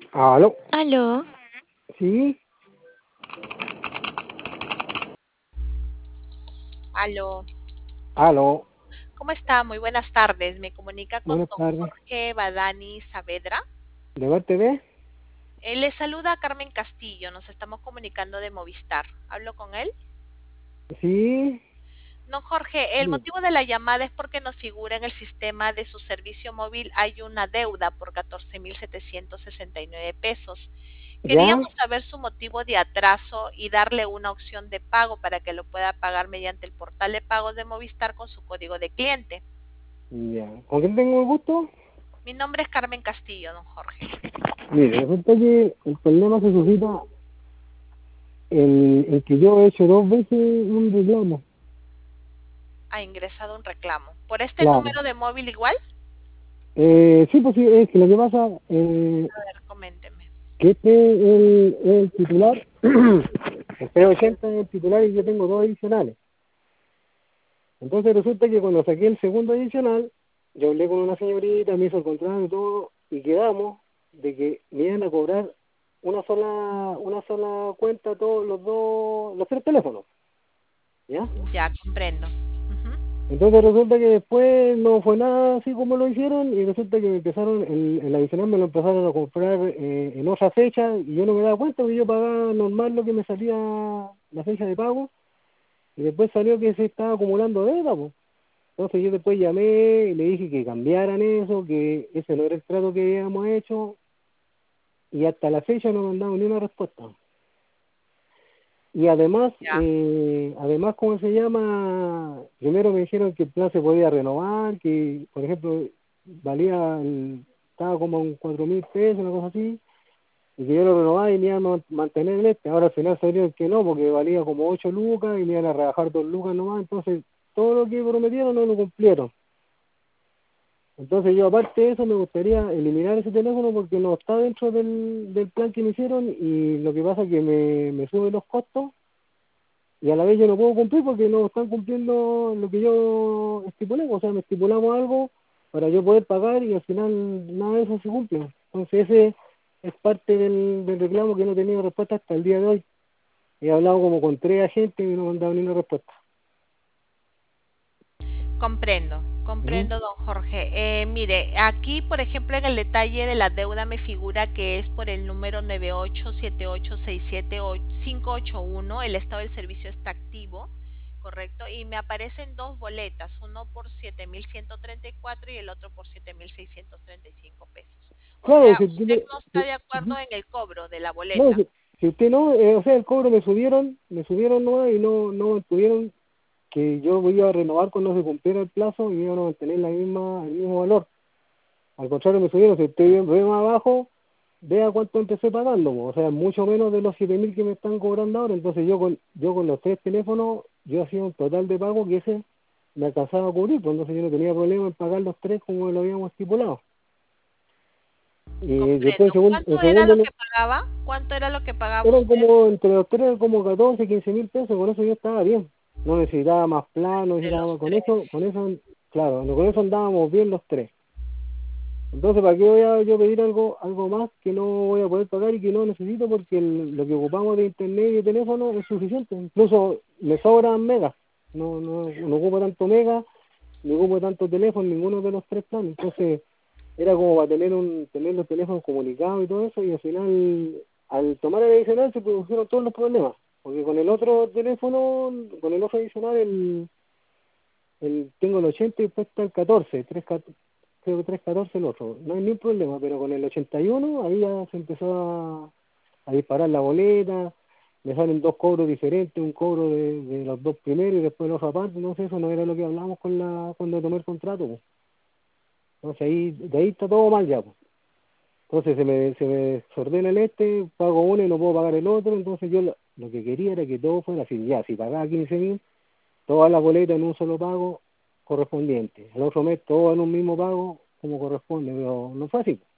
Aló, Aló, sí, Aló, aló, ¿cómo está? Muy buenas tardes. Me comunica con buenas don tardes. Jorge Badani Saavedra. ¿De Bar TV? Le saluda Carmen Castillo. Nos estamos comunicando de Movistar. ¿Hablo con él? Sí, Don Jorge, el sí, motivo de la llamada es porque nos figura en el sistema de su servicio móvil hay una deuda por 14.769 pesos. ya, Queríamos saber su motivo de atraso y darle una opción de pago para que lo pueda pagar mediante el portal de pagos de Movistar con su código de cliente. ya. ¿Con quién tengo el gusto? Mi nombre es Carmen Castillo, don Jorge. Mire, resulta que el problema se suscita en que yo he hecho dos veces un reclamo. Ha ingresado un reclamo. ¿Por este Claro. número de móvil igual? Sí, pues sí, es que lo que pasa, A ver, coménteme. que este es el titular, el P80 es el titular y yo tengo dos adicionales. Entonces resulta que cuando saqué el segundo adicional, yo hablé con una señorita, me hizo el contrato y todo, y quedamos de que me iban a cobrar una sola cuenta todos los tres teléfonos, ¿ya? Ya comprendo. Ujú. Entonces resulta que después no fue nada así como lo hicieron y resulta que me empezaron, el adicional me lo empezaron a comprar en otra fecha y yo no me daba cuenta porque yo pagaba normal lo que me salía la fecha de pago y después salió que se estaba acumulando deuda, pues. Entonces yo después llamé y le dije que cambiaran eso, que ese no era el trato que habíamos hecho y hasta la fecha no me han dado ni una respuesta. Y Ya. además, ¿cómo se llama? Primero me dijeron que el plan se podía renovar, que por ejemplo estaba como en 4.000 pesos, una cosa así, y que yo lo renovaba y me iban a mantener en este. Ahora al final salió que no, porque valía como 8 lucas y me iban a rebajar 2 lucas nomás, entonces todo lo que prometieron no lo cumplieron. Entonces yo aparte de eso me gustaría eliminar ese teléfono porque no está dentro del plan que me hicieron y lo que pasa es que me sube los costos y a la vez yo no puedo cumplir porque no están cumpliendo lo que yo estipulé, o sea, me estipulamos algo para yo poder pagar y al final nada de eso se cumple. Entonces ese es parte del reclamo que no he tenido respuesta hasta el día de hoy. He hablado como con tres agentes y no me han dado ni una respuesta. Comprendo. Ujú. Comprendo, don Jorge. Mire, aquí, por ejemplo, en el detalle de la deuda me figura que es por el número 9878678581. El estado del servicio está activo, ¿correcto? Y me aparecen dos boletas, uno por 7.134 y el otro por 7.635 pesos. O Claro, sea, si, usted no está si- de ujú. acuerdo en el cobro de la No, boleta. si usted no, o sea, el cobro me subieron nomás y no mantuvieron que yo voy a renovar cuando se cumpliera el plazo y iban a mantener el mismo valor. Al contrario, me subieron, si usted ve más abajo, vea cuánto empecé pagando, po. O sea, mucho menos de los 7.000 que me están cobrando ahora. Entonces yo con los tres teléfonos, yo hacía un total de pago que ese me alcanzaba a cubrir, pues entonces yo no tenía problema en pagar los tres como lo habíamos estipulado. Y después Comprendo. en ¿Cuánto era segundo lo que pagaba? ¿Cuánto era lo que pagaba eran usted como, entre los tres, como 14 15.000 pesos, con eso yo estaba bien. No necesitaba más plan, no de necesitaba los más, tres? claro, con eso andábamos bien los tres. Entonces, ¿para qué voy a yo pedir algo más que no voy a poder pagar y que no necesito? Porque lo que ocupamos de internet y de teléfono es suficiente. Incluso me sobran megas. No ocupo tanto mega, ni ocupo tanto teléfono, ninguno de los tres planes. Entonces, era como para tener los teléfonos comunicados y todo eso, y al final, al tomar el adicional, se produjeron todos los problemas. Porque con el otro teléfono, con el otro adicional, tengo el 80 y después está el 14, creo que 314 el otro. No hay ningún problema, pero con el 81 ahí ya se empezó a disparar la boleta, me salen dos cobros diferentes, un cobro de los dos primeros y después el otro aparte, entonces eso no era lo que hablamos cuando tomé el contrato, pues. Entonces ahí, de ahí está todo mal ya, pues. Entonces se me desordena el pago uno y no puedo pagar el otro, entonces yo lo que quería era que todo fuera así, ya, si pagaba 15.000, todas las boletas en un solo pago correspondiente. El otro mes todo en un mismo pago como corresponde, pero no fue así.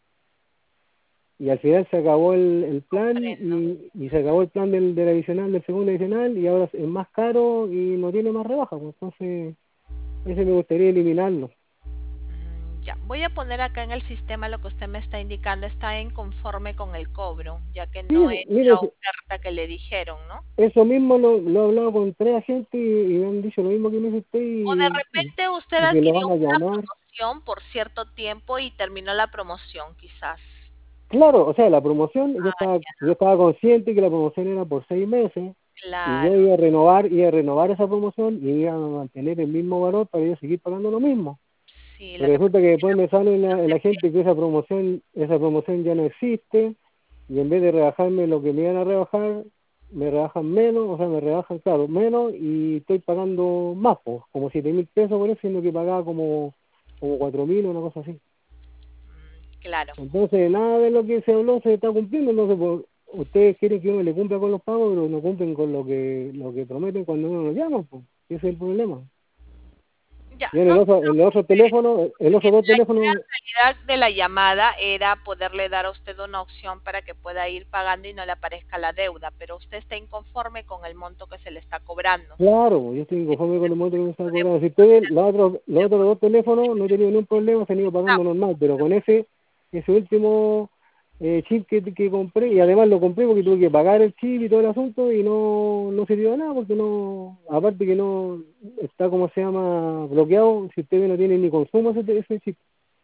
Y al final se acabó el plan Comprendo. y se acabó el plan del adicional, del segundo adicional y ahora es más caro y no tiene más rebaja, pues. Entonces ese me gustaría eliminarlo. Ya, voy a poner acá en el sistema lo que usted me está indicando, está inconforme con el cobro, ya que Sí, no es mire, la oferta que le dijeron, ¿no? eso mismo lo he hablado con tres agentes y me han dicho lo mismo que me dice usted O de repente usted y que lo adquirió van a una llamar. promoción por cierto tiempo y terminó la promoción, quizás. Claro, o sea, la promoción, Ah, yo estaba consciente que la promoción era por 6 meses y yo claro, iba a renovar esa promoción y iba a mantener el mismo valor para yo seguir pagando lo mismo. sí, lo Pero que pasa resulta que es que después la me sale en la promoción gente que esa promoción ya no existe y en vez de rebajarme lo que me iban a rebajar, me rebajan menos, o sea, me rebajan, claro, menos y estoy pagando más, pues, como 7.000 pesos por eso, siendo que pagaba como 4.000 o una cosa así. claro. Entonces, nada de lo que se habló se está cumpliendo, entonces pues, ustedes quieren que uno le cumpla con los pagos, pero no cumplen con lo que prometen cuando uno los llama, pues, ese es el problema. Ya, Yo no se en el otro preocupe. teléfono, en los dos La teléfonos, idea en realidad de la llamada era poderle dar a usted una opción para que pueda ir pagando y no le aparezca la deuda, pero usted está inconforme con el monto que se le está cobrando. claro, yo estoy inconforme con el monto que me está cobrando. Si ustedes, los otros dos teléfonos no he tenido ningún problema, se han ido pagando normal, pero con ese último chip que compré, y además lo compré porque tuve que pagar el chip y todo el asunto, y no sirvió de nada, porque no, aparte que no está, como se llama, bloqueado, si ustedes no tienen ni consumo ese chip,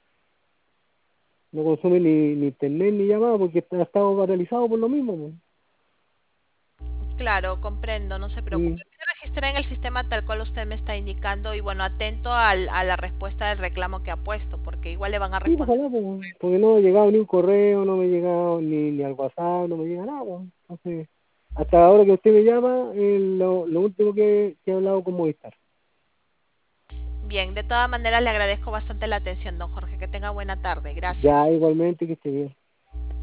no consume ni internet ni llamada, porque ha estado paralizado por lo mismo, pues. Claro, comprendo, no se preocupe. Y Voy a registrar en el sistema tal cual usted me está indicando y bueno, atento a la respuesta del reclamo que ha puesto, porque igual le van a sí, pues, responder. ojalá, pues, porque no me ha llegado ni un correo, no me ha llegado ni al WhatsApp, no me llega nada, pues. Entonces, hasta ahora que usted me llama, lo último que he hablado con Movistar. Bien, de todas maneras le agradezco bastante la atención, don Jorge. Que tenga buena tarde. Ya Gracias. igualmente que esté bien.